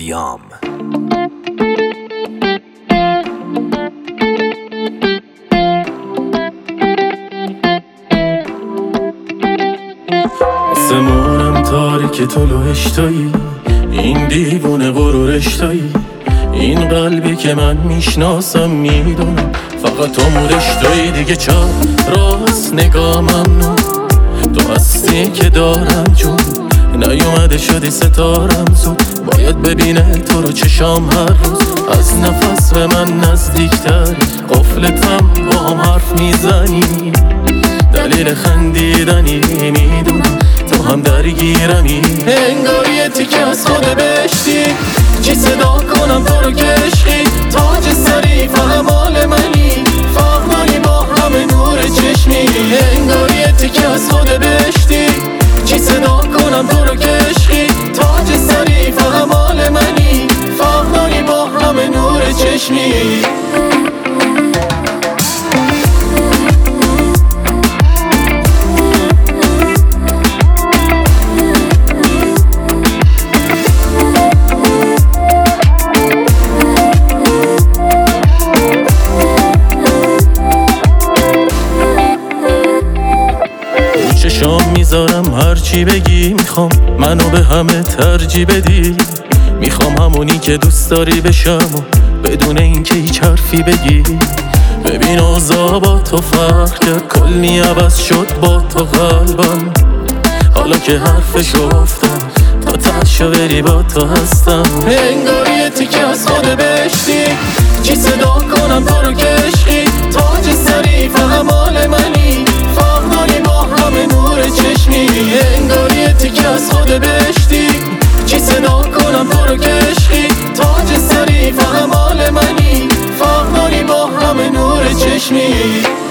ویام. آسمونم تاریک تو لوهشتایی، این دیوونه غرورشتایی، این قلبی که من میشناسم میدونم فقط تو مورشتایی. دیگه چرا راست نگاه ممنون، تو هستی که دارم جون، نیومده شدی ستارم زود، باید ببینه تو رو چشام هر روز. از نفس به من نزدیکتری، قفلتم با هم حرف میزنی، دلیل خندیدنی میدونم تو هم درگیرمی. انگار یه تیکه از خود بهشتی، چی صدا کنم تو رو که عشقی، تاج سری فهم مال منی، فهمانی با همه نور چشمی. انگار یه تیکه از خود بهشتی، چی صدا کنم تو رو که عشقی، تاج سری فهم مال منی، فهمانی با همه نور چشمی. چشام میذارم هرچی بگی، میخوام منو به همه ترجیح بدی، میخوام همونی که دوست داری بشم و بدون اینکه هیچ حرفی بگی. ببین اوضاع با تو فرق کرد، کلی عوض شد با تو قلبم، حالا که حرفش گفتم تا تشو بری با تو هستم. انگار یه تیکه از خود بهشتی، چی صدا کنم تو رو که عشقی، تاج سری فهم مال منی، فهمانی با همه نور چشمی. انگار یه تیکه از خود بهشتی، چی صدا کنم تو رو که عشقی، تاج سری فهم مال منی، فهمانی با همه نور چشمی.